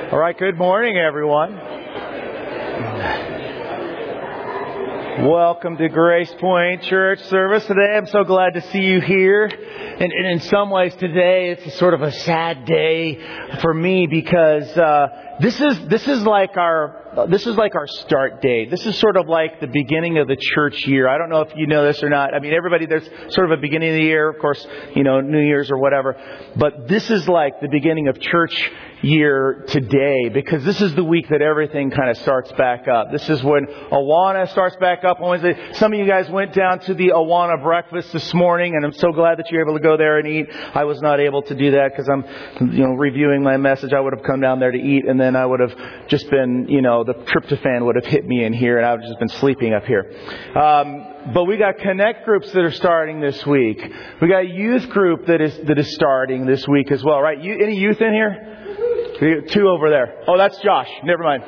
All right, good morning, everyone. Welcome to Grace Point Church service today. I'm so glad to see you here. And in some ways today, it's sort of a sad day for me because this is like our start date. This is sort of like the beginning of the church year. I don't know if you know this or not. I mean, everybody, there's sort of a beginning of the year, of course, New Year's or whatever. But this is like the beginning of church year today, because this is the week that everything kind of starts back up. This is when Awana starts back up on Wednesday. Some of you guys went down to the Awana breakfast this morning, and I'm so glad that you're able to go there and eat. I was not able to do that because I'm, reviewing my message. I would have come down there to eat, and then I would have just been, the tryptophan would have hit me in here, and I would have just been sleeping up here. But we got connect groups that are starting this week. We got a youth group that is starting this week as well, right? Any youth in here? Two over there. Oh, that's Josh. Never mind.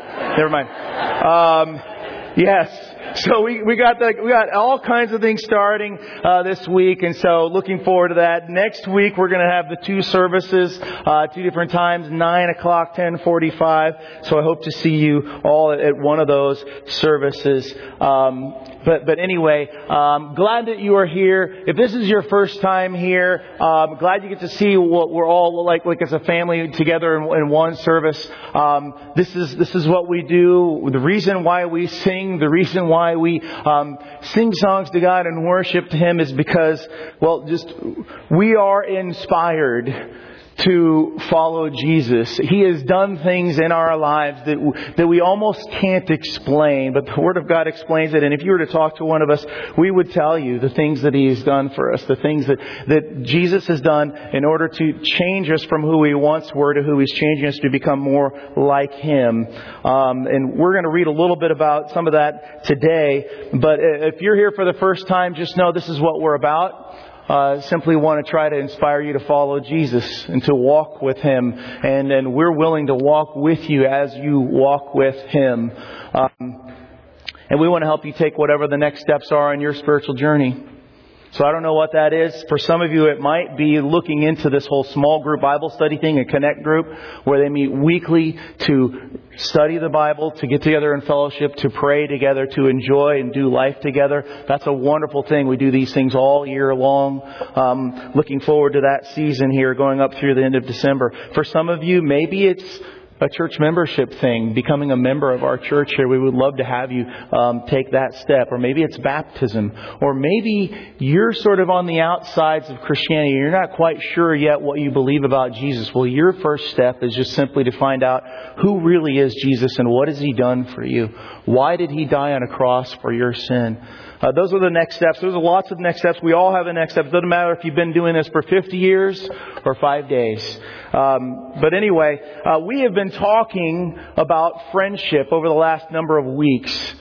Yes. So we got all kinds of things starting this week, and so looking forward to that. Next week we're going to have the two services, two different times, 9 o'clock, 10:45. So I hope to see you all at one of those services. But anyway, glad that you are here. If this is your first time here, glad you get to see what we're all like as a family together in one service. This is what we do. The reason why we sing, the reason why we sing songs to God and worship to Him is because, we are inspired to follow Jesus. He has done things in our lives that we almost can't explain, but the Word of God explains it. And if you were to talk to one of us, we would tell you the things that He has done for us, the things that Jesus has done in order to change us from who we once were to who He's changing us to become more like Him. And we're going to read a little bit about some of that today. But if you're here for the first time, just know this is what we're about. Simply want to try to inspire you to follow Jesus and to walk with Him. And we're willing to walk with you as you walk with Him. And we want to help you take whatever the next steps are on your spiritual journey. So I don't know what that is. For some of you, it might be looking into this whole small group Bible study thing, a connect group, where they meet weekly to study the Bible, to get together in fellowship, to pray together, to enjoy and do life together. That's a wonderful thing. We do these things all year long. Looking forward to that season here going up through the end of December. For some of you, maybe it's a church membership thing, becoming a member of our church here. We would love to have you take that step. Or maybe it's baptism. Or maybe you're sort of on the outsides of Christianity. You're not quite sure yet what you believe about Jesus. Well, your first step is just simply to find out who really is Jesus and what has He done for you. Why did He die on a cross for your sin? Those are the next steps. There's lots of next steps. We all have the next steps. It doesn't matter if you've been doing this for 50 years or 5 days. But anyway, we have been talking about friendship over the last number of weeks.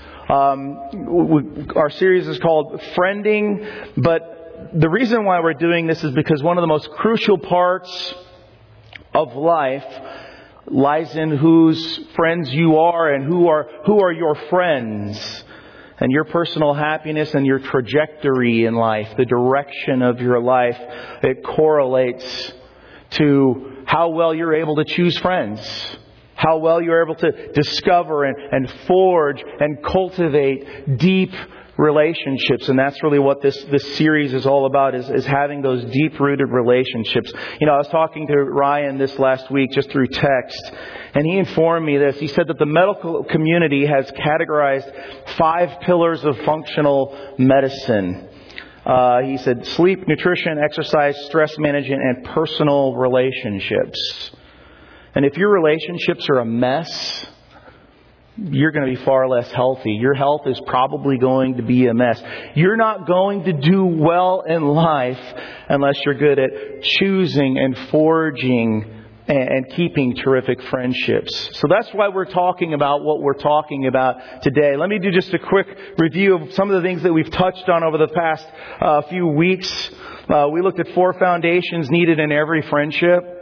Our series is called Friending. But the reason why we're doing this is because one of the most crucial parts of life lies in whose friends you are and who are your friends. And your personal happiness and your trajectory in life, the direction of your life, it correlates to how well you're able to choose friends. How well you're able to discover and forge and cultivate deep relationships. And that's really what this series is all about, is having those deep-rooted relationships. I was talking to Ryan this last week just through text, and he informed me this. He said that the medical community has categorized 5 pillars of functional medicine. He said sleep, nutrition, exercise, stress management, and personal relationships. And if your relationships are a mess, you're going to be far less healthy. Your health is probably going to be a mess. You're not going to do well in life unless you're good at choosing and forging and keeping terrific friendships. So that's why we're talking about what we're talking about today. Let me do just a quick review of some of the things that we've touched on over the past few weeks. We looked at 4 foundations needed in every friendship.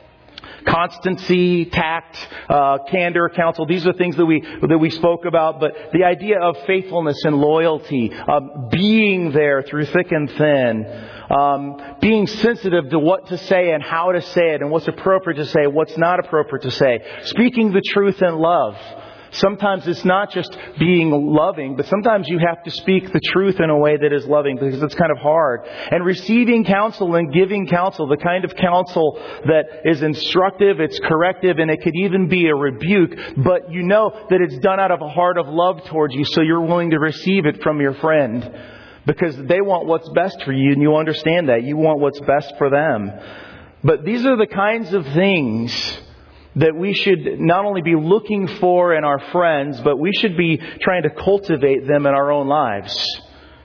Constancy, tact, candor, counsel. These are things that we spoke about. But the idea of faithfulness and loyalty, being there through thick and thin, being sensitive to what to say and how to say it and what's appropriate to say, what's not appropriate to say. Speaking the truth in love. Sometimes it's not just being loving, but sometimes you have to speak the truth in a way that is loving because it's kind of hard. And receiving counsel and giving counsel, the kind of counsel that is instructive, it's corrective, and it could even be a rebuke, but you know that it's done out of a heart of love towards you, so you're willing to receive it from your friend because they want what's best for you, and you understand that. You want what's best for them. But these are the kinds of things that we should not only be looking for in our friends, but we should be trying to cultivate them in our own lives.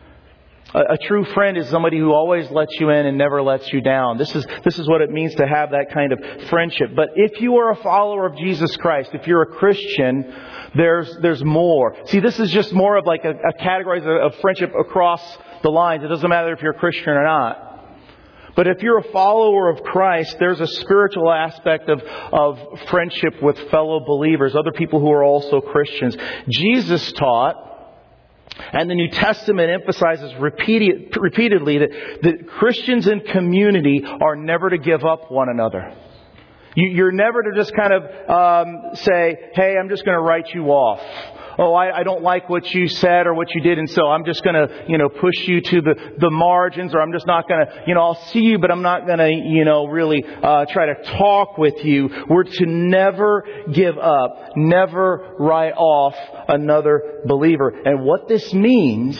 A true friend is somebody who always lets you in and never lets you down. This is what it means to have that kind of friendship. But if you are a follower of Jesus Christ, if you're a Christian, there's more. See, this is just more of like a category of friendship across the lines. It doesn't matter if you're a Christian or not. But if you're a follower of Christ, there's a spiritual aspect of friendship with fellow believers, other people who are also Christians. Jesus taught, and the New Testament emphasizes repeatedly that Christians in community are never to give up one another. You're never to just kind of say, hey, I'm just going to write you off. Oh, I don't like what you said or what you did, and so I'm just going to, push you to the margins, or I'm just not going to, I'll see you, but I'm not going to, really try to talk with you. We're to never give up, never write off another believer. And what this means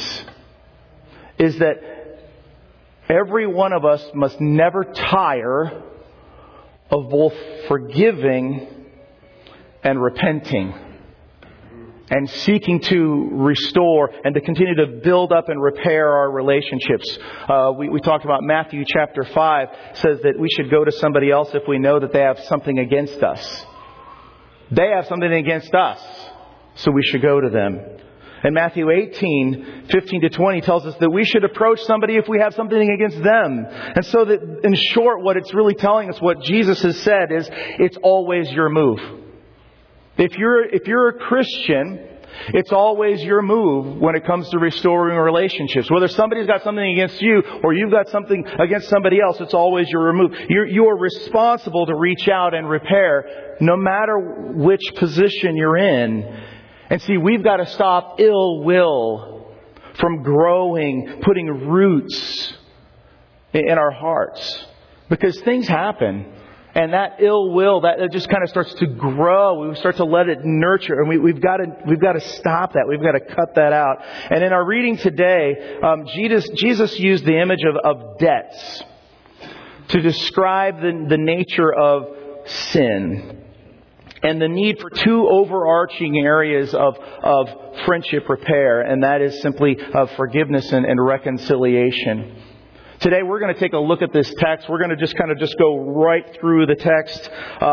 is that every one of us must never tire of both forgiving and repenting, and seeking to restore and to continue to build up and repair our relationships. We talked about Matthew chapter 5 says that we should go to somebody else if we know that they have something against us. They have something against us, so we should go to them. And Matthew 18, 15 to 20 tells us that we should approach somebody if we have something against them. And so that, in short, what it's really telling us, what Jesus has said is, it's always your move. If you're a Christian, it's always your move when it comes to restoring relationships. Whether somebody's got something against you or you've got something against somebody else, it's always your move. You are responsible to reach out and repair no matter which position you're in. And see, we've got to stop ill will from growing, putting roots in our hearts. Because things happen. And that ill will, that just kind of starts to grow. We start to let it nurture, and we've got to stop that. We've got to cut that out. And in our reading today, Jesus used the image of debts to describe the nature of sin and the need for two overarching areas of friendship repair, and that is simply forgiveness and reconciliation. Today we're going to take a look at this text. We're going to just go right through the text.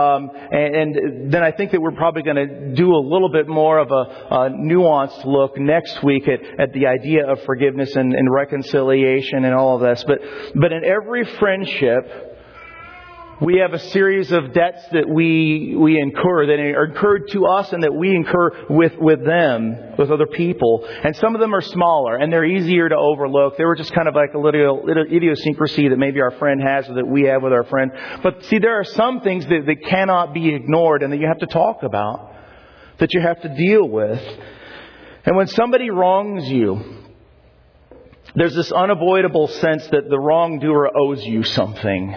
And then I think that we're probably going to do a little bit more of a nuanced look next week at the idea of forgiveness and reconciliation and all of this. But in every friendship, we have a series of debts that we incur, that are incurred to us and that we incur with them, with other people. And some of them are smaller and they're easier to overlook. They were just kind of like a little idiosyncrasy that maybe our friend has or that we have with our friend. But see, there are some things that cannot be ignored and that you have to talk about, that you have to deal with. And when somebody wrongs you, there's this unavoidable sense that the wrongdoer owes you something.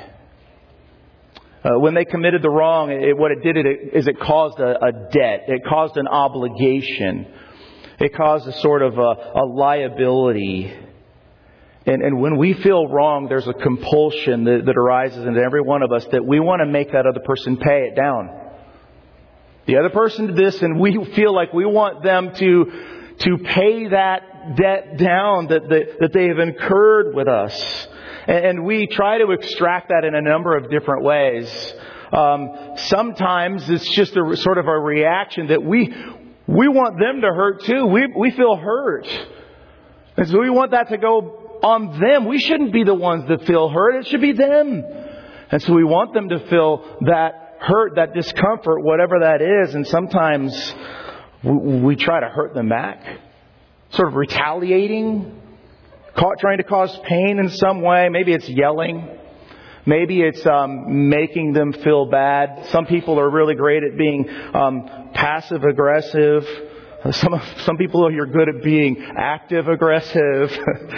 When they committed the wrong, what it did is it caused a debt. It caused an obligation. It caused a sort of a liability. And when we feel wrong, there's a compulsion that arises in every one of us that we want to make that other person pay it down. The other person did this, and we feel like we want them to pay that debt down that they have incurred with us. And we try to extract that in a number of different ways. Sometimes it's just a sort of a reaction that we want them to hurt too. We feel hurt. And so we want that to go on them. We shouldn't be the ones that feel hurt. It should be them. And so we want them to feel that hurt, that discomfort, whatever that is. And sometimes we try to hurt them back. Sort of retaliating. trying to cause pain in some way. Maybe it's yelling. Maybe it's making them feel bad. Some people are really great at being passive aggressive. Some people are good at being active aggressive.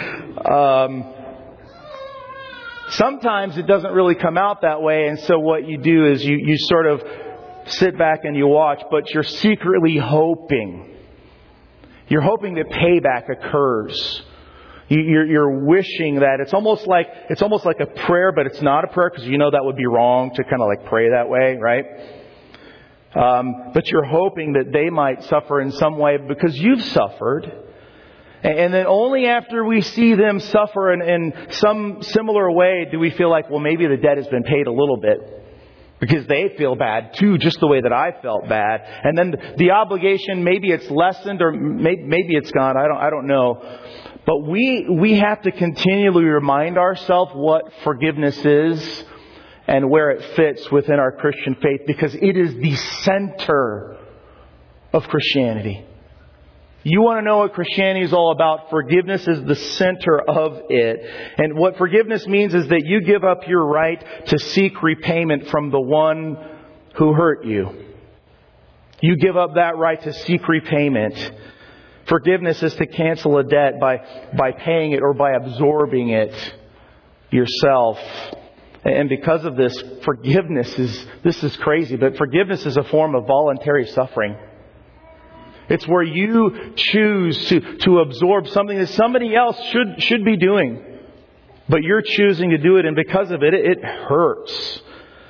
Sometimes it doesn't really come out that way, and so what you do is you sort of sit back and you watch, but you're secretly hoping. You're hoping that payback occurs. You're wishing that it's almost like a prayer, but it's not a prayer because you know that would be wrong to kind of like pray that way, right? But you're hoping that they might suffer in some way because you've suffered. And then only after we see them suffer in some similar way do we feel like, well, maybe the debt has been paid a little bit. Because they feel bad too, just the way that I felt bad. And then the obligation, maybe it's lessened or maybe it's gone. I don't know. But we have to continually remind ourselves what forgiveness is and where it fits within our Christian faith, because it is the center of Christianity. You want to know what Christianity is all about? Forgiveness is the center of it. And what forgiveness means is that you give up your right to seek repayment from the one who hurt you. You give up that right to seek repayment. Forgiveness is to cancel a debt by paying it or by absorbing it yourself. And because of this, this is crazy, but forgiveness is a form of voluntary suffering. It's where you choose to absorb something that somebody else should be doing. But you're choosing to do it, and because of it, it hurts.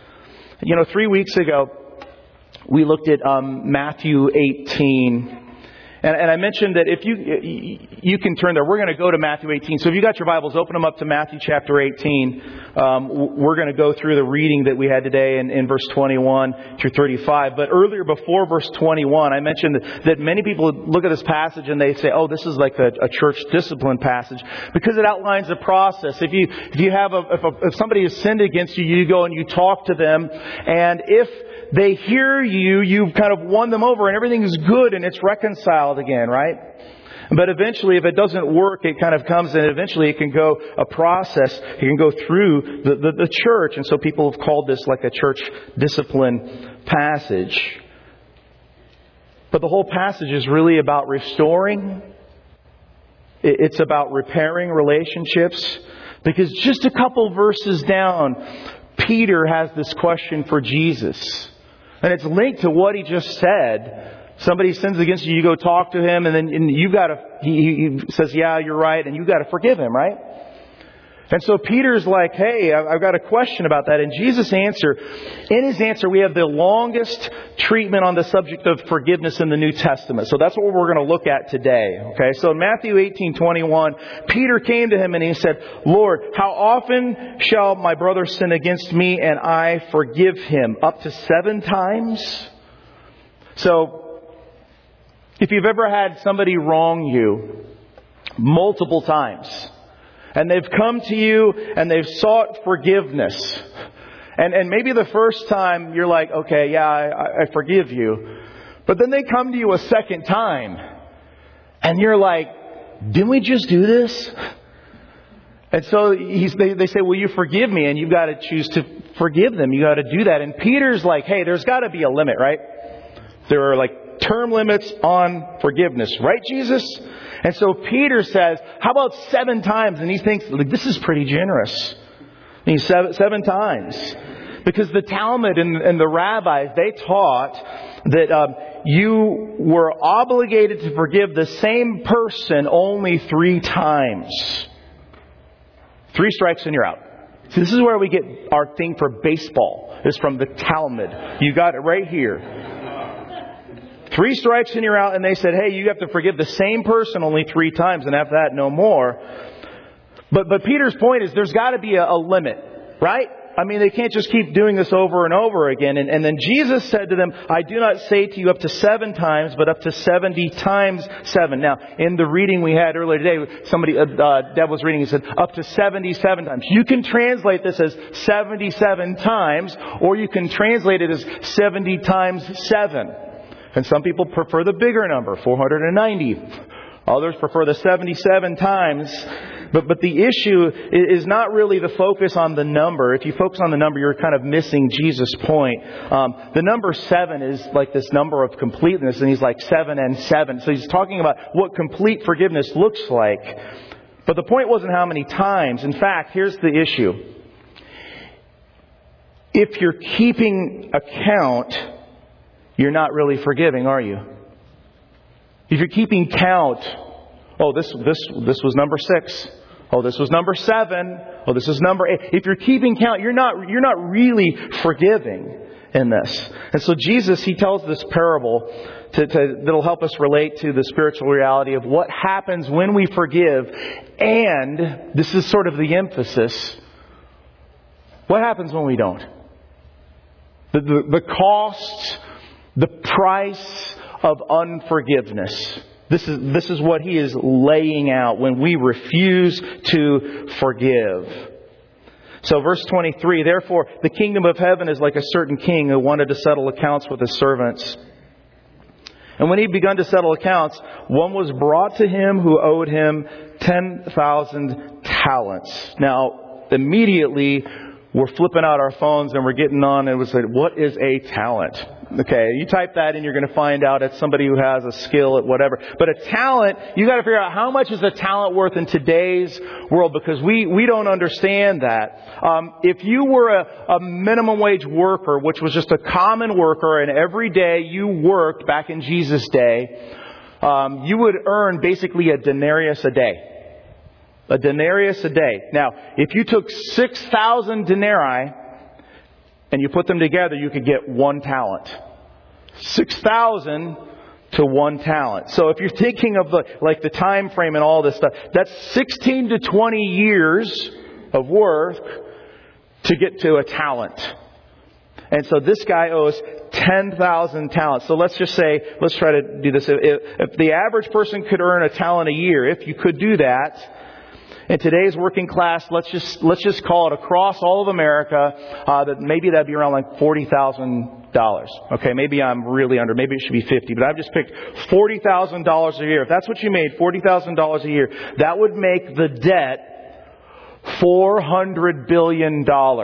3 weeks ago, we looked at Matthew 18. And I mentioned that if you can turn there, we're going to go to Matthew 18. So if you got your Bibles, open them up to Matthew chapter 18. We're going to go through the reading that we had today in verse 21 through 35. But earlier, before verse 21, I mentioned that many people look at this passage and they say, "Oh, this is like a church discipline passage," because it outlines a process. If somebody has sinned against you, you go and you talk to them, and if they hear you, you've kind of won them over and everything is good and it's reconciled again, right? But eventually, if it doesn't work, it kind of comes and eventually it can go a process. It can go through the church. And so people have called this like a church discipline passage. But the whole passage is really about restoring. It's about repairing relationships. Because just a couple verses down, Peter has this question for Jesus. And it's linked to what he just said. Somebody sins against you, you go talk to him, and then you've got to, he says, "Yeah, you're right," and you've got to forgive him, right? And so Peter's like, "Hey, I've got a question about that." And Jesus' answer, in his answer, we have the longest treatment on the subject of forgiveness in the New Testament. So that's what we're going to look at today. Okay, so in Matthew 18:21, Peter came to him and he said, "Lord, how often shall my brother sin against me and I forgive him? Up to 7 times?" So, if you've ever had somebody wrong you multiple times, and they've come to you and they've sought forgiveness, and maybe the first time you're like, "Okay, yeah, I forgive you." But then they come to you a second time and you're like, "Didn't we just do this?" And so they say, "Will you forgive me?" And you've got to choose to forgive them. You got to do that. And Peter's like, "Hey, there's got to be a limit, right? There are like term limits on forgiveness, right, Jesus?" And so Peter says, "How about 7 times?" And he thinks, like, this is pretty generous. I mean, 7 times. Because the Talmud and the rabbis, they taught that you were obligated to forgive the same person only 3 times. 3 strikes and you're out. So this is where we get our thing for baseball. It's from the Talmud. You got it right here. 3 strikes and you're out. And they said, "Hey, you have to forgive the same person only 3 times. And after that, no more." But Peter's point is there's got to be a limit, right? I mean, they can't just keep doing this over and over again. And then Jesus said to them, "I do not say to you up to 7 times, but up to 70 times 7. Now, in the reading we had earlier today, Deb was reading, he said, up to 77 times. You can translate this as 77 times, or you can translate it as 70 times 7. And some people prefer the bigger number, 490. Others prefer the 77 times But the issue is not really the focus on the number. If you focus on the number, you're kind of missing Jesus' point. The number 7 is like this number of completeness, and he's like 7 and 7. So he's talking about what complete forgiveness looks like. But the point wasn't how many times. In fact, here's the issue. If you're keeping account, you're not really forgiving, are you? If you're keeping count, oh, this was number 6. Oh, this was number 7. Oh, this is number 8. If you're keeping count, you're not really forgiving in this. And so Jesus, he tells this parable that'll help us relate to the spiritual reality of what happens when we forgive. And this is sort of the emphasis. What happens when we don't? The cost, the price of unforgiveness. This is what he is laying out when we refuse to forgive. So verse 23, therefore the kingdom of heaven is like a certain king who wanted to settle accounts with his servants. And when he had begun to settle accounts, one was brought to him who owed him 10,000 talents. Now, immediately we're flipping out our phones and we're getting on and we say, what is a talent? Okay, you type that in, you're going to find out it's somebody who has a skill at whatever. But a talent, you got to figure out how much is a talent worth in today's world, because we don't understand that. If you were a minimum wage worker, which was just a common worker, and every day you worked back in Jesus' day, you would earn basically a denarius a day. A denarius a day. Now, if you took 6,000 denarii and you put them together, you could get 1 talent. 6,000 to 1 talent. So if you're thinking of the time frame and all this stuff, that's 16 to 20 years of work to get to a talent. And so this guy owes 10,000 talents. So let's try to do this. If the average person could earn a talent a year, if you could do that, in today's working class, let's just call it across all of America, that'd be around like $40,000. Okay, maybe I'm really under. Maybe it should be 50, but I've just picked $40,000 a year. If that's what you made, $40,000 a year, that would make the debt $400 billion.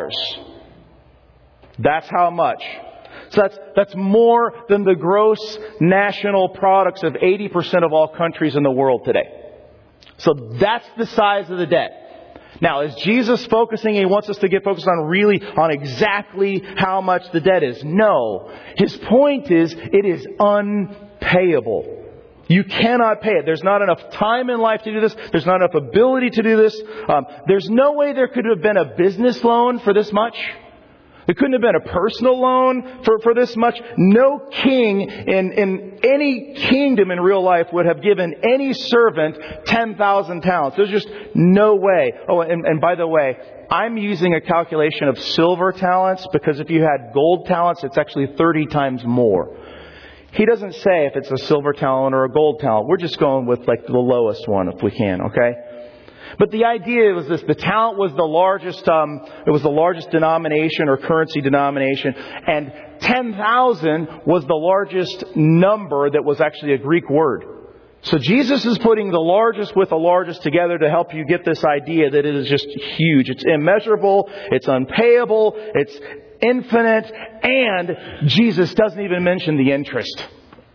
That's how much. So that's more than the gross national products of 80% of all countries in the world today. So that's the size of the debt. Now, is Jesus focusing? He wants us to get focused on exactly how much the debt is. No. His point is, it is unpayable. You cannot pay it. There's not enough time in life to do this. There's not enough ability to do this. There's no way there could have been a business loan for this much. There couldn't have been a personal loan for this much. No king in any kingdom in real life would have given any servant 10,000 talents. There's just no way. Oh, and by the way, I'm using a calculation of silver talents, because if you had gold talents, it's actually 30 times more. He doesn't say if it's a silver talent or a gold talent. We're just going with like the lowest one if we can, okay? But the idea was this: the talent was the largest. It was the largest denomination or currency denomination, and 10,000 was the largest number that was actually a Greek word. So Jesus is putting the largest with the largest together to help you get this idea that it is just huge. It's immeasurable. It's unpayable. It's infinite, and Jesus doesn't even mention the interest.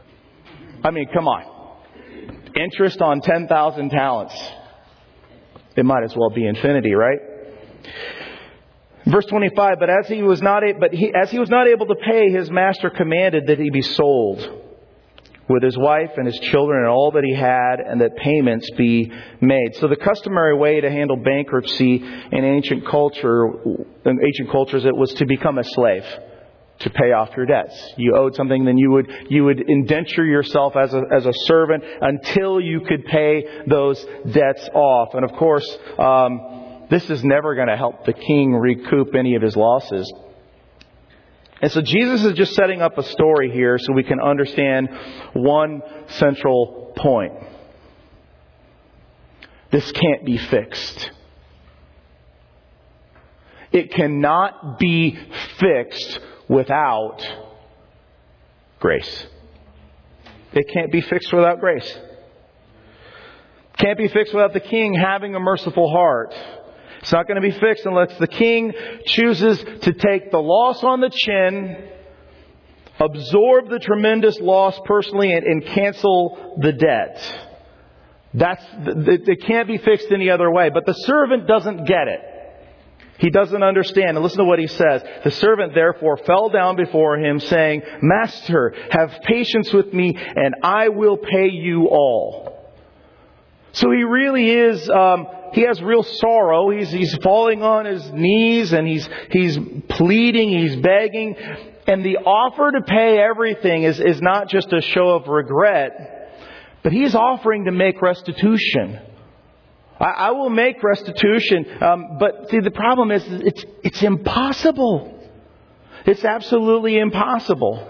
I mean, come on, interest on 10,000 talents. It might as well be infinity, right? Verse 25, but as he was not able to pay, his master commanded that he be sold with his wife and his children and all that he had, and that payments be made. So the customary way to handle bankruptcy in ancient cultures, it was to become a slave, to pay off your debts. You owed something, then you would indenture yourself as a servant until you could pay those debts off. And of course, this is never going to help the king recoup any of his losses. And so Jesus is just setting up a story here so we can understand one central point. This can't be fixed. It cannot be fixed without grace. It can't be fixed without grace. Can't be fixed without the king having a merciful heart. It's not going to be fixed unless the king chooses to take the loss on the chin, absorb the tremendous loss personally, and cancel the debt. It can't be fixed any other way. But the servant doesn't get it. He doesn't understand. And listen to what he says. The servant therefore fell down before him, saying, Master, have patience with me, and I will pay you all. So he really is, he has real sorrow. He's falling on his knees, and he's pleading, he's begging. And the offer to pay everything is not just a show of regret, but he's offering to make restitution. I will make restitution, but see, the problem is it's impossible. It's absolutely impossible.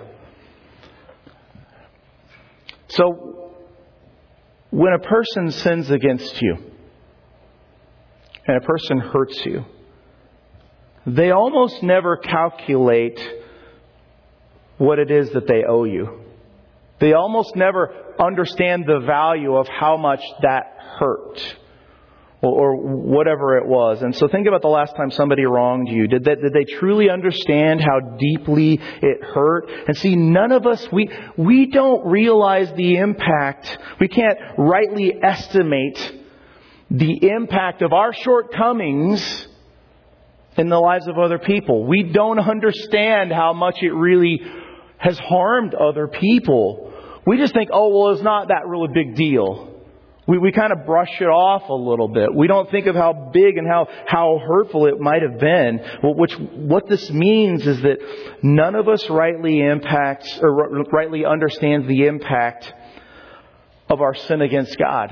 So, when a person sins against you, and a person hurts you, they almost never calculate what it is that they owe you. They almost never understand the value of how much that hurt, or whatever it was. And so think about the last time somebody wronged you. Did they truly understand how deeply it hurt? And see, none of us, we don't realize the impact. We can't rightly estimate the impact of our shortcomings in the lives of other people. We don't understand how much it really has harmed other people. We just think, oh, well, it's not that really big deal. We kind of brush it off a little bit. We don't think of how big and how hurtful it might have been. What this means is that none of us rightly understands the impact of our sin against God.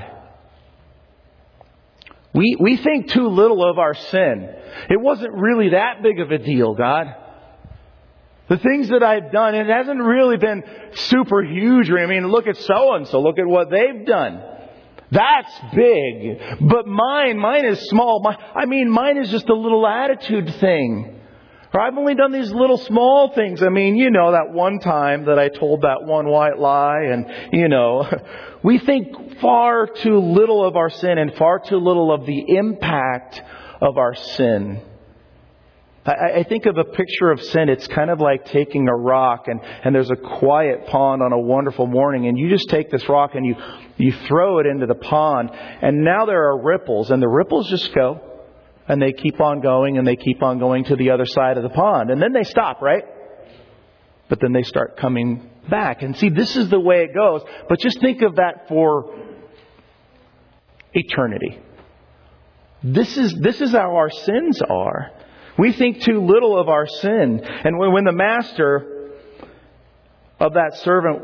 We think too little of our sin. It wasn't really that big of a deal, God. The things that I've done, it hasn't really been super huge. I mean, look at so-and-so. Look at what they've done. That's big. But mine is small. Mine is just a little attitude thing. Or I've only done these little small things. I mean, that one time that I told that one white lie, and, we think far too little of our sin and far too little of the impact of our sin. I think of a picture of sin. It's kind of like taking a rock and there's a quiet pond on a wonderful morning, and you just take this rock and you throw it into the pond, and now there are ripples, and the ripples just go and they keep on going and they keep on going to the other side of the pond, and then they stop, right? But then they start coming back. And see, this is the way it goes. But just think of that for eternity. This is how our sins are. We think too little of our sin. And when the master of that servant,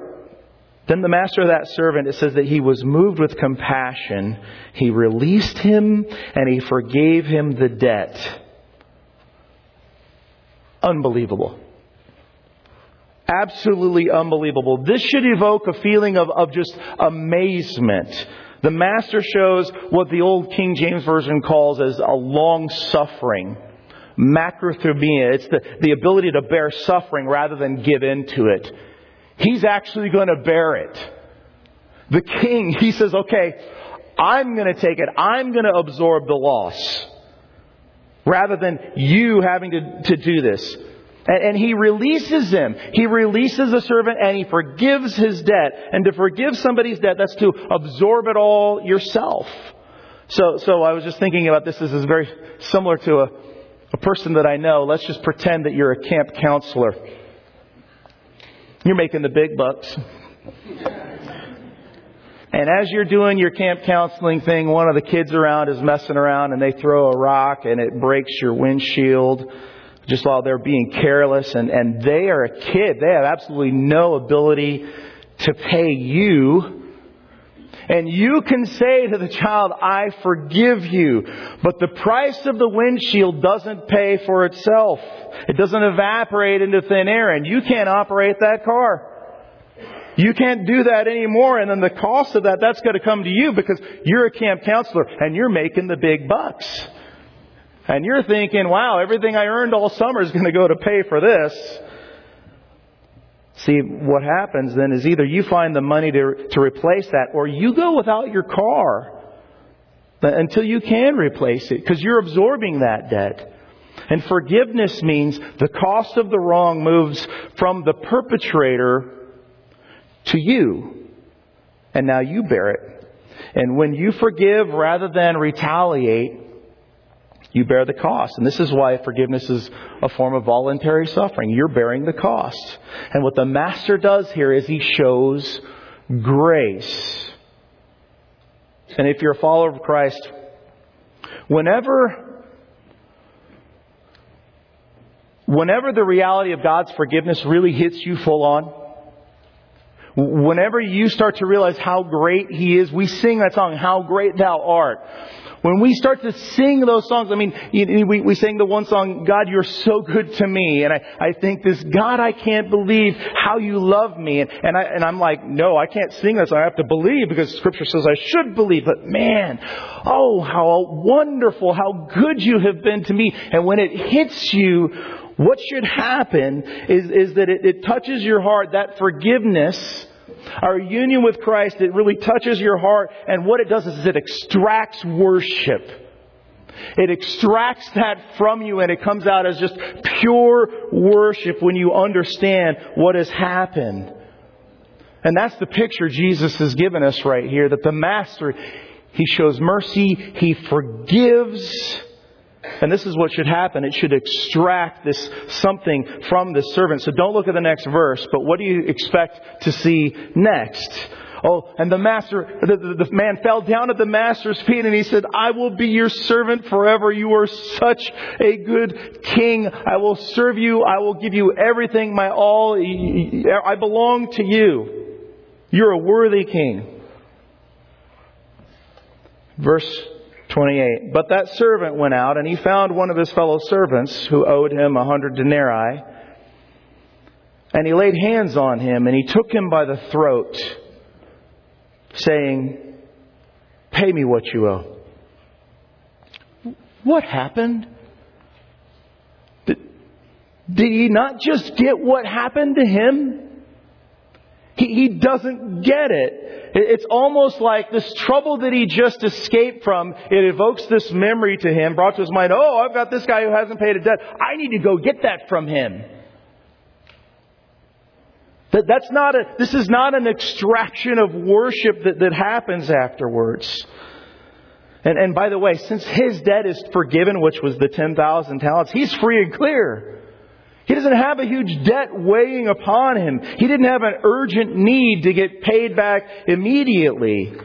it says that he was moved with compassion. He released him and he forgave him the debt. Unbelievable. Absolutely unbelievable. This should evoke a feeling of just amazement. The master shows what the old King James Version calls as a long suffering. Macrothumia. It's the ability to bear suffering rather than give in to it. He's actually going to bear it. The king, he says, okay, I'm going to take it. I'm going to absorb the loss. Rather than you having to do this. And he releases him. He releases the servant and he forgives his debt. And to forgive somebody's debt, that's to absorb it all yourself. So I was just thinking about this. This is very similar to a person that I know. Let's just pretend that you're a camp counselor. You're making the big bucks. And as you're doing your camp counseling thing, one of the kids around is messing around and they throw a rock and it breaks your windshield just while they're being careless. And they are a kid. They have absolutely no ability to pay you. And you can say to the child, I forgive you. But the price of the windshield doesn't pay for itself. It doesn't evaporate into thin air. And you can't operate that car. You can't do that anymore. And then the cost of that's going to come to you because you're a camp counselor and you're making the big bucks. And you're thinking, wow, everything I earned all summer is going to go to pay for this. See, what happens then is either you find the money to replace that, or you go without your car. until you can replace it, because you're absorbing that debt. And forgiveness means the cost of the wrong moves from the perpetrator to you. And now you bear it. And when you forgive rather than retaliate, you bear the cost. And this is why forgiveness is a form of voluntary suffering. You're bearing the cost. And what the Master does here is He shows grace. And if you're a follower of Christ, whenever the reality of God's forgiveness really hits you full on, whenever you start to realize how great He is, we sing that song, How Great Thou Art. When we start to sing those songs, I mean, we sang the one song, God, You're so good to me. And I think this, God, I can't believe how You love me. And I'm like, no, I can't sing this. I have to believe because Scripture says I should believe. But man, oh, how wonderful, how good You have been to me. And when it hits you, what should happen is that it touches your heart, that forgiveness. Our union with Christ, it really touches your heart. And what it does is it extracts worship. It extracts that from you and it comes out as just pure worship when you understand what has happened. And that's the picture Jesus has given us right here. That the Master, He shows mercy, He forgives. And this is what should happen. It should extract this something from the servant. So don't look at the next verse, but what do you expect to see next? Oh, and the master, the man fell down at the Master's feet and he said, I will be your servant forever. You are such a good king. I will serve you. I will give you everything, my all. I belong to you. You're a worthy king. Verse 28. But that servant went out and he found one of his fellow servants who owed him 100 denarii. And he laid hands on him and he took him by the throat, saying, pay me what you owe. What happened? Did he not just get what happened to him? He doesn't get it. It's almost like this trouble that he just escaped from, it evokes this memory to him, brought to his mind, oh, I've got this guy who hasn't paid a debt. I need to go get that from him. This is not an extraction of worship that happens afterwards. And by the way, since his debt is forgiven, which was the 10,000 talents, he's free and clear. He doesn't have a huge debt weighing upon him. He didn't have an urgent need to get paid back immediately.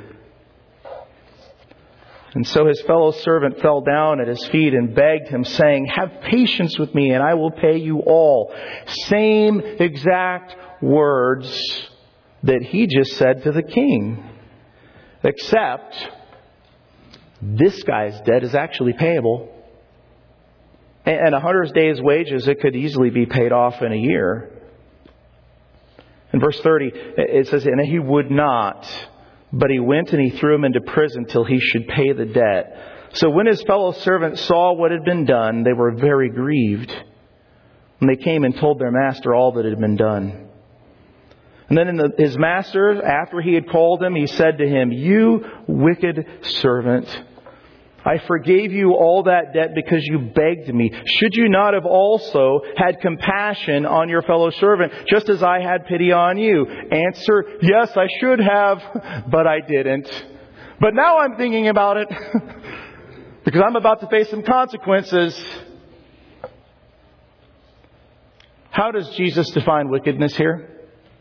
And so his fellow servant fell down at his feet and begged him, saying, have patience with me and I will pay you all. Same exact words that he just said to the king. Except this guy's debt is actually payable. And 100 days' wages, it could easily be paid off in a year. In verse 30, it says, and he would not, but he went and he threw him into prison till he should pay the debt. So when his fellow servants saw what had been done, they were very grieved. And they came and told their master all that had been done. And then his master, after he had called him, he said to him, you wicked servant, I forgave you all that debt because you begged me. Should you not have also had compassion on your fellow servant, just as I had pity on you? Answer, yes, I should have, but I didn't. But now I'm thinking about it because I'm about to face some consequences. How does Jesus define wickedness here?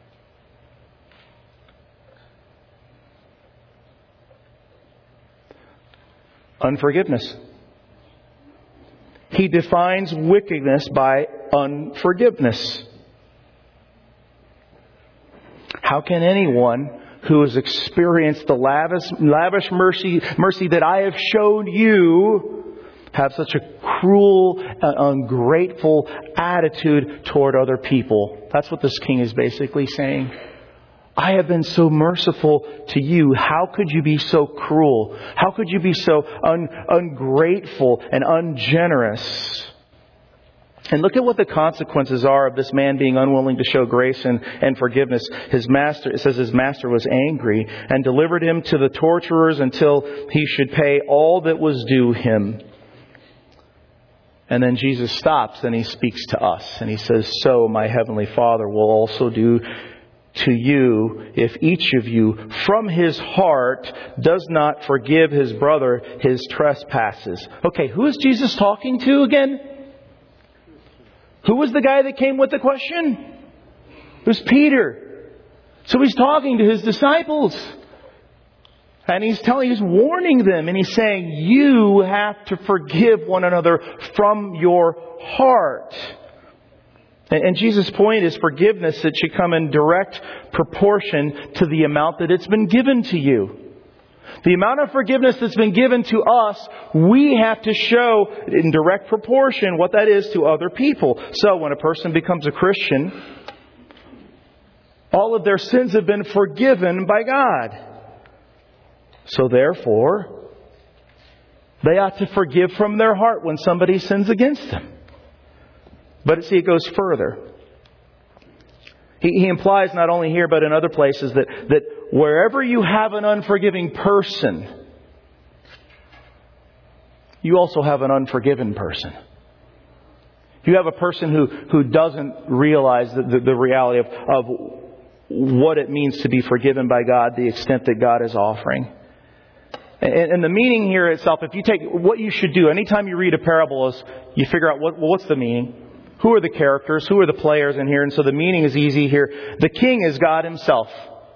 Unforgiveness. He defines wickedness by unforgiveness. How can anyone who has experienced the lavish mercy that I have shown you have such a cruel, ungrateful attitude toward other people? That's what this king is basically saying. I have been so merciful to you. How could you be so cruel? How could you be so ungrateful and ungenerous? And look at what the consequences are of this man being unwilling to show grace and forgiveness. It says his master was angry and delivered him to the torturers until he should pay all that was due him. And then Jesus stops and he speaks to us and he says, so my heavenly Father will also do to you if each of you from his heart does not forgive his brother his trespasses. Okay, who is Jesus talking to again? Who was the guy that came with the question? It was Peter. So he's talking to his disciples. And he's warning them, and he's saying, you have to forgive one another from your heart. And Jesus' point is forgiveness that should come in direct proportion to the amount that it's been given to you. The amount of forgiveness that's been given to us, we have to show in direct proportion what that is to other people. So when a person becomes a Christian, all of their sins have been forgiven by God. So therefore, they ought to forgive from their heart when somebody sins against them. But see, it goes further. He implies not only here but in other places that wherever you have an unforgiving person, you also have an unforgiven person. You have a person who doesn't realize the reality of what it means to be forgiven by God, the extent that God is offering. And the meaning here itself, if you take what you should do, anytime you read a parable, is you figure out what's the meaning. Who are the characters? Who are the players in here? And so the meaning is easy here. The king is God himself.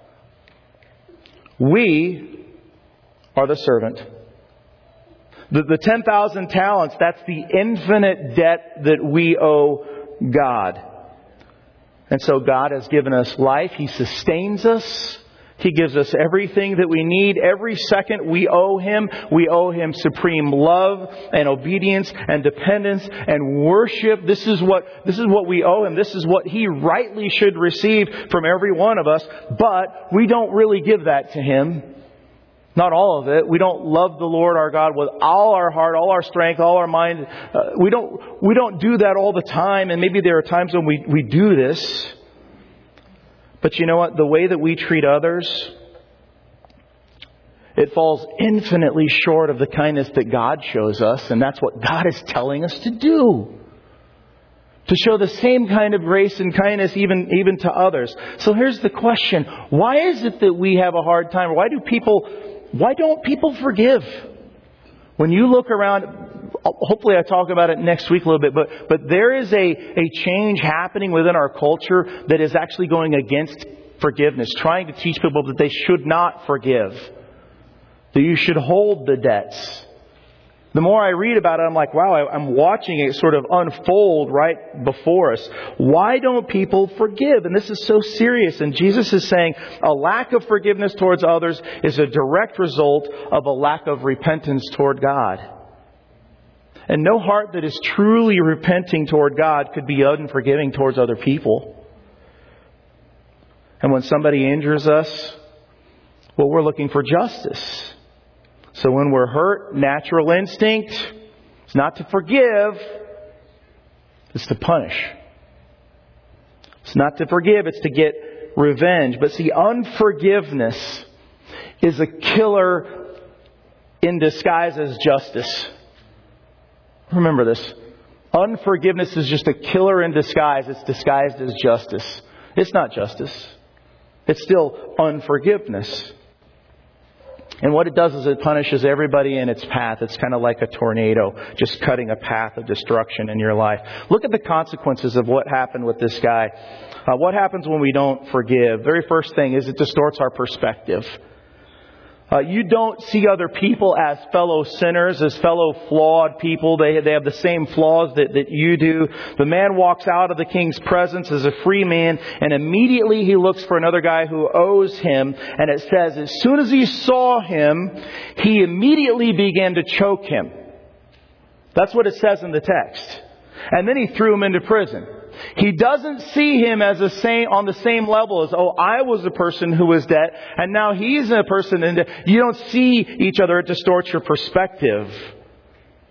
We are the servant. The 10,000 talents, that's the infinite debt that we owe God. And so God has given us life. He sustains us. He gives us everything that we need. Every second we owe Him. We owe Him supreme love and obedience and dependence and worship. This is what we owe Him. This is what He rightly should receive from every one of us. But we don't really give that to Him. Not all of it. We don't love the Lord our God with all our heart, all our strength, all our mind. We don't do that all the time. And maybe there are times when we do this. But you know what? The way that we treat others, it falls infinitely short of the kindness that God shows us. And that's what God is telling us to do. To show the same kind of grace and kindness even to others. So here's the question. Why is it that we have a hard time? Why don't people forgive? When you look around, hopefully I talk about it next week a little bit, but there is a change happening within our culture that is actually going against forgiveness, trying to teach people that they should not forgive, that you should hold the debts. The more I read about it, I'm like, wow, I'm watching it sort of unfold right before us. Why don't people forgive? And this is so serious. And Jesus is saying a lack of forgiveness towards others is a direct result of a lack of repentance toward God. And no heart that is truly repenting toward God could be unforgiving towards other people. And when somebody injures us, well, we're looking for justice. So when we're hurt, natural instinct is not to forgive, it's to punish. It's not to forgive, it's to get revenge. But see, unforgiveness is a killer in disguise as justice. Remember this. Unforgiveness is just a killer in disguise. It's disguised as justice. It's not justice. It's still unforgiveness. And what it does is it punishes everybody in its path. It's kind of like a tornado, just cutting a path of destruction in your life. Look at the consequences of what happened with this guy. What happens when we don't forgive? Very first thing is it distorts our perspective. You don't see other people as fellow sinners, as fellow flawed people. They have the same flaws that you do. The man walks out of the king's presence as a free man, and immediately he looks for another guy who owes him. And it says, as soon as he saw him, he immediately began to choke him. That's what it says in the text. And then he threw him into prison. He doesn't see him as on the same level as, I was a person who was dead, and now he's a person in debt. You don't see each other. It distorts your perspective.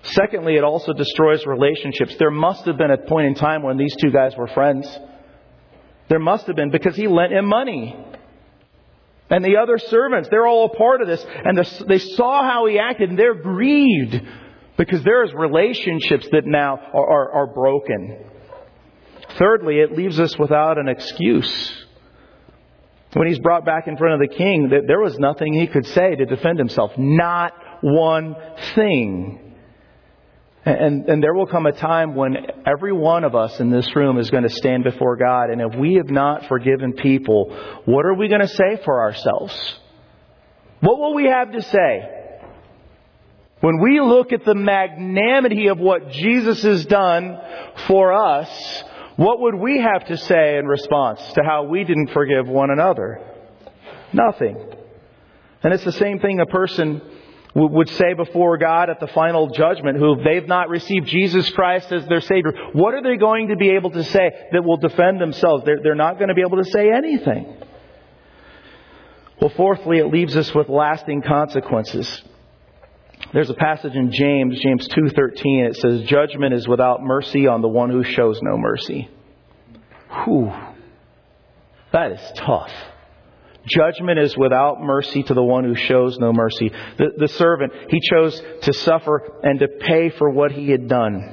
Secondly, it also destroys relationships. There must have been a point in time when these two guys were friends. There must have been, because he lent him money. And the other servants, they're all a part of this. And they saw how he acted, and they're grieved because there's relationships that now are broken. Thirdly, it leaves us without an excuse. When he's brought back in front of the king, there was nothing he could say to defend himself. Not one thing. And there will come a time when every one of us in this room is going to stand before God. And if we have not forgiven people, what are we going to say for ourselves? What will we have to say? When we look at the magnanimity of what Jesus has done for us, what would we have to say in response to how we didn't forgive one another? Nothing. And it's the same thing a person would say before God at the final judgment, who they've not received Jesus Christ as their Savior. What are they going to be able to say that will defend themselves? They're not going to be able to say anything. Well, fourthly, it leaves us with lasting consequences. There's a passage in James 2:13. It says, "Judgment is without mercy on the one who shows no mercy." Whew. That is tough. Judgment is without mercy to the one who shows no mercy. The servant, he chose to suffer and to pay for what he had done.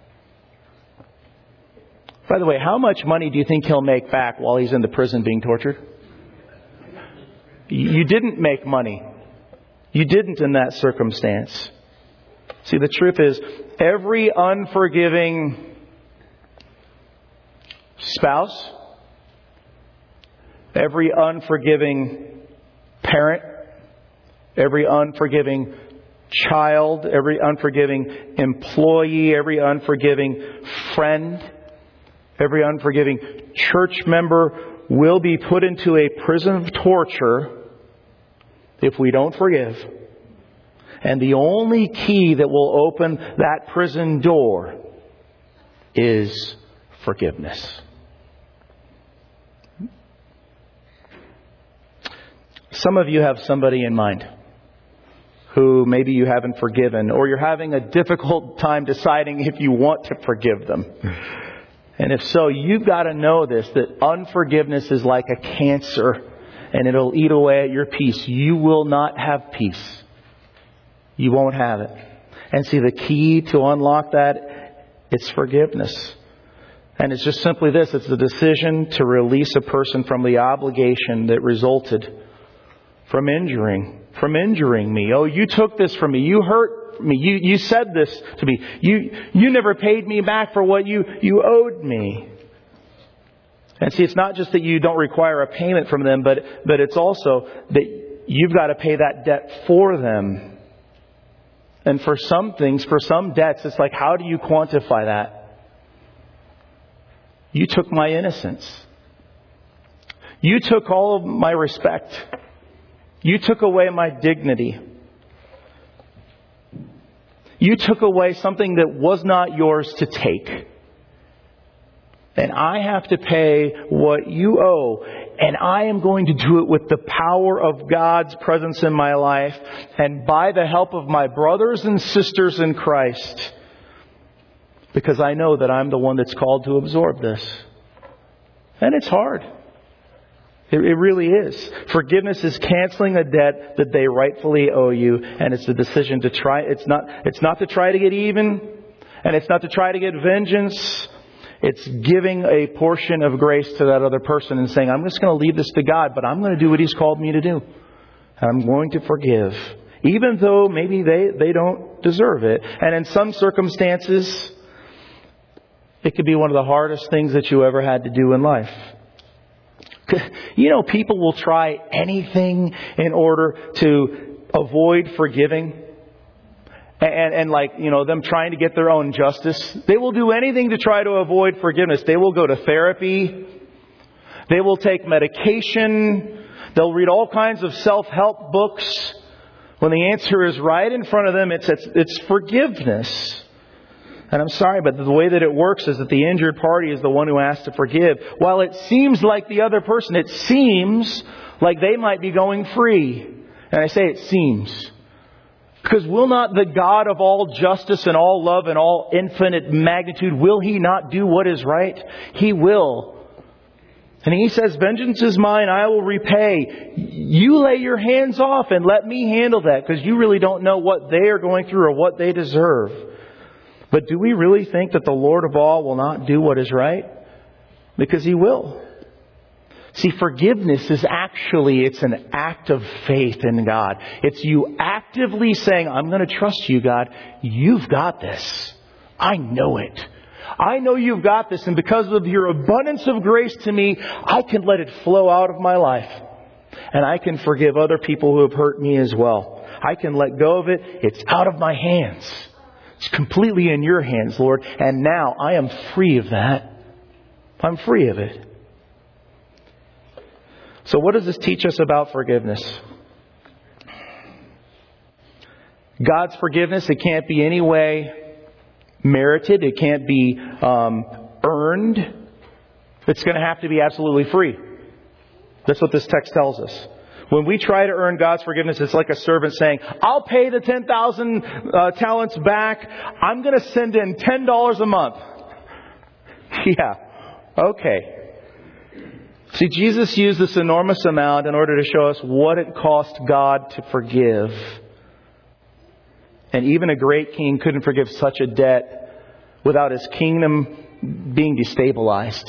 By the way, how much money do you think he'll make back while he's in the prison being tortured? You didn't make money. You didn't in that circumstance. See, the truth is, every unforgiving spouse, every unforgiving parent, every unforgiving child, every unforgiving employee, every unforgiving friend, every unforgiving church member will be put into a prison of torture if we don't forgive. And the only key that will open that prison door is forgiveness. Some of you have somebody in mind who maybe you haven't forgiven, or you're having a difficult time deciding if you want to forgive them. And if so, you've got to know this, that unforgiveness is like a cancer, and it'll eat away at your peace. You will not have peace. You won't have it. And see, the key to unlock that, it's forgiveness. And it's just simply this. It's the decision to release a person from the obligation that resulted from injuring me. Oh, you took this from me. You hurt me. You said this to me. You never paid me back for what you owed me. And see, it's not just that you don't require a payment from them, but it's also that you've got to pay that debt for them. And for some things, for some debts, it's like, how do you quantify that? You took my innocence. You took all of my respect. You took away my dignity. You took away something that was not yours to take. And I have to pay what you owe. And I am going to do it with the power of God's presence in my life and by the help of my brothers and sisters in Christ. Because I know that I'm the one that's called to absorb this. And it's hard. It really is. Forgiveness is canceling a debt that they rightfully owe you. And it's a decision to try. It's not to try to get even. And it's not to try to get vengeance. It's giving a portion of grace to that other person and saying, I'm just going to leave this to God, but I'm going to do what He's called me to do. And I'm going to forgive. Even though maybe they don't deserve it. And in some circumstances, it could be one of the hardest things that you ever had to do in life. You know, people will try anything in order to avoid forgiving. And like, you know, them trying to get their own justice. They will do anything to try to avoid forgiveness. They will go to therapy. They will take medication. They'll read all kinds of self-help books. When the answer is right in front of them, it's forgiveness. And I'm sorry, but the way that it works is that the injured party is the one who has to forgive. While it seems like the other person, it seems like they might be going free. And I say it seems. Because will not the God of all justice and all love and all infinite magnitude, will He not do what is right? He will. And He says, vengeance is mine, I will repay. You lay your hands off and let me handle that, because you really don't know what they are going through or what they deserve. But do we really think that the Lord of all will not do what is right? Because He will. See, forgiveness is it's an act of faith in God. It's you actively saying, I'm going to trust you, God. You've got this. I know it. I know you've got this. And because of your abundance of grace to me, I can let it flow out of my life. And I can forgive other people who have hurt me as well. I can let go of it. It's out of my hands. It's completely in your hands, Lord. And now I am free of that. I'm free of it. So what does this teach us about forgiveness? God's forgiveness, it can't be any way merited. It can't be earned. It's going to have to be absolutely free. That's what this text tells us. When we try to earn God's forgiveness, it's like a servant saying, I'll pay the 10,000 talents back. I'm going to send in $10 a month. Yeah. Okay. See, Jesus used this enormous amount in order to show us what it cost God to forgive. And even a great king couldn't forgive such a debt without his kingdom being destabilized.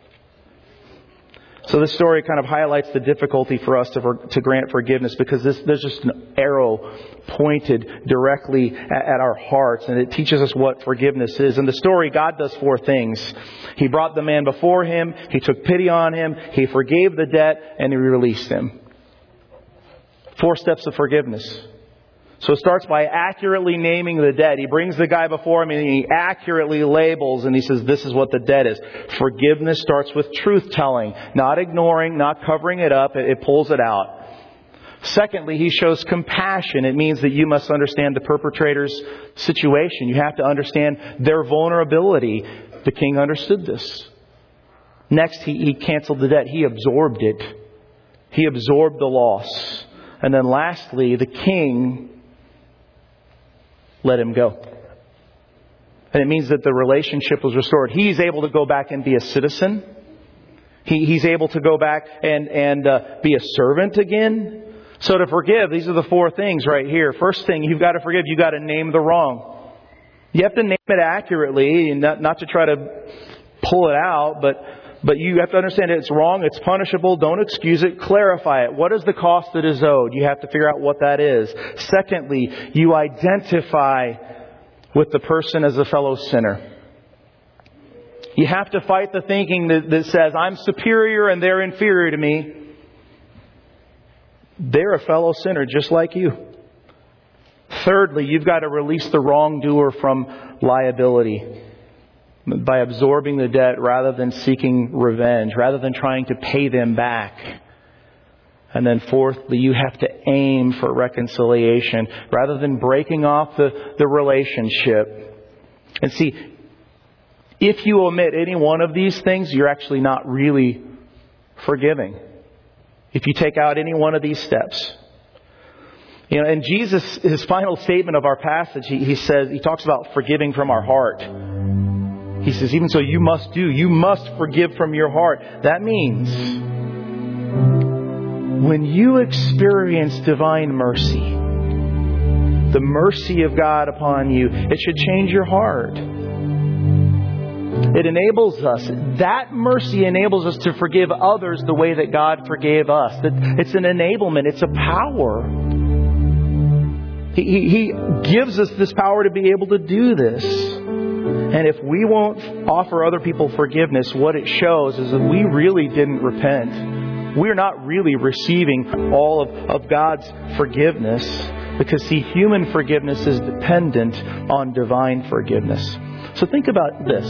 So this story kind of highlights the difficulty for us to grant forgiveness, because there's just an arrow pointed directly at our hearts, and it teaches us what forgiveness is. In the story, God does 4 things. He brought the man before Him. He took pity on him. He forgave the debt, and He released him. 4 steps of forgiveness. So it starts by accurately naming the debt. He brings the guy before him and he accurately labels, and he says, this is what the debt is. Forgiveness starts with truth telling, not ignoring, not covering it up. It pulls it out. Secondly, he shows compassion. It means that you must understand the perpetrator's situation. You have to understand their vulnerability. The king understood this. Next, he canceled the debt. He absorbed it. He absorbed the loss. And then lastly, the king let him go. And it means that the relationship was restored. He's able to go back and be a citizen. He's able to go back and be a servant again. So to forgive, these are the 4 things right here. First thing, you've got to forgive. You've got to name the wrong. You have to name it accurately, and not to try to pull it out, but you have to understand it's wrong, it's punishable, don't excuse it, clarify it. What is the cost that is owed? You have to figure out what that is. Secondly, you identify with the person as a fellow sinner. You have to fight the thinking that says, I'm superior and they're inferior to me. They're a fellow sinner just like you. Thirdly, you've got to release the wrongdoer from liability by absorbing the debt rather than seeking revenge, rather than trying to pay them back. And then fourthly, you have to aim for reconciliation rather than breaking off the relationship. And see, if you omit any one of these things, you're actually not really forgiving. If you take out any one of these steps. And Jesus, his final statement of our passage, he talks about forgiving from our heart. He says, even so you must forgive from your heart. That means when you experience divine mercy, the mercy of God upon you, it should change your heart. It enables us, that mercy enables us to forgive others the way that God forgave us. It's an enablement, it's a power. He gives us this power to be able to do this. And if we won't offer other people forgiveness, what it shows is that we really didn't repent. We're not really receiving all of God's forgiveness. Because, see, human forgiveness is dependent on divine forgiveness. So think about this.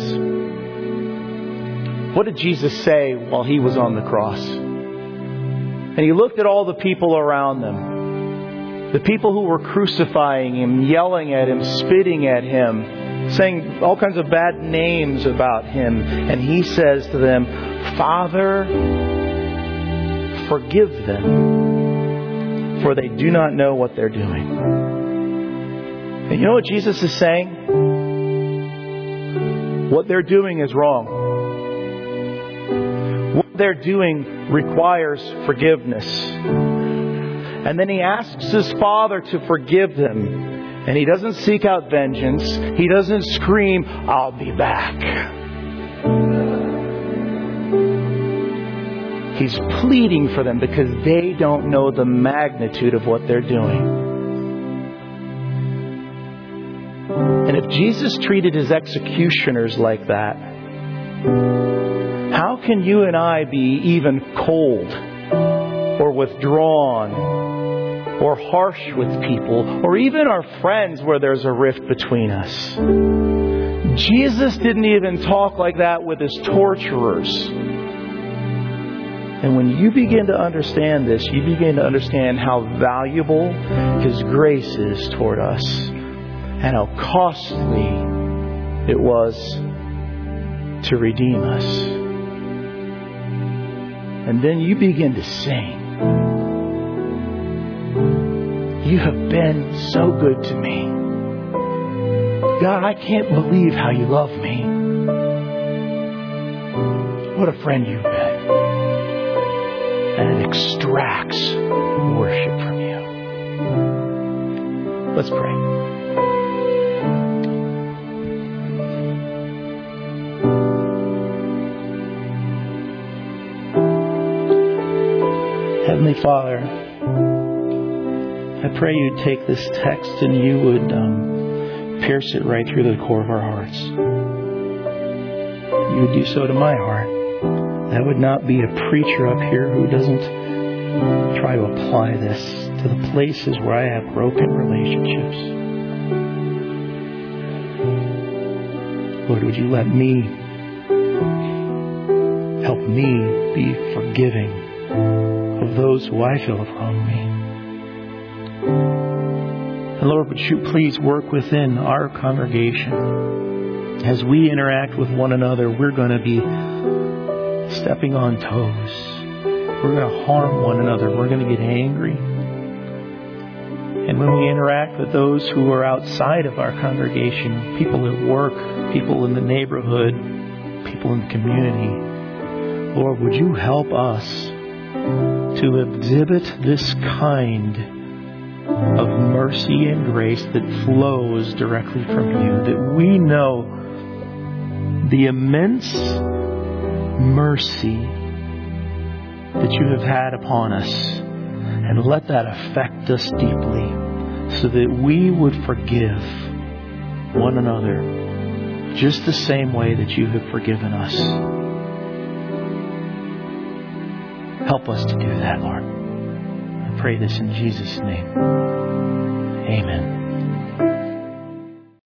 What did Jesus say while He was on the cross? And He looked at all the people around them. The people who were crucifying Him, yelling at Him, spitting at Him, saying all kinds of bad names about Him. And He says to them, Father, forgive them, for they do not know what they're doing. And you know what Jesus is saying? What they're doing is wrong. What they're doing requires forgiveness. And then He asks His Father to forgive them. And He doesn't seek out vengeance. He doesn't scream, "I'll be back." He's pleading for them because they don't know the magnitude of what they're doing. And if Jesus treated His executioners like that, how can you and I be even cold or withdrawn or harsh with people or even our friends where there's a rift between us? Jesus didn't even talk like that with His torturers. And when you begin to understand this, you begin to understand how valuable His grace is toward us and how costly it was to redeem us. And then you begin to sing. You have been so good to me. God, I can't believe how you love me. What a friend you've been. And it extracts worship from you. Let's pray. Heavenly Father, I pray You'd take this text and You would pierce it right through the core of our hearts. You would do so to my heart. I would not be a preacher up here who doesn't try to apply this to the places where I have broken relationships. Lord, would You let me, help me be forgiving of those who I feel have wronged me. And Lord, would You please work within our congregation. As we interact with one another, we're going to be stepping on toes. We're going to harm one another. We're going to get angry. And when we interact with those who are outside of our congregation, people at work, people in the neighborhood, people in the community, Lord, would You help us to exhibit this kind of mercy and grace that flows directly from You, that we know the immense mercy that You have had upon us, and let that affect us deeply so that we would forgive one another just the same way that You have forgiven us. Help us to do that, Lord. I pray this in Jesus' name. Amen.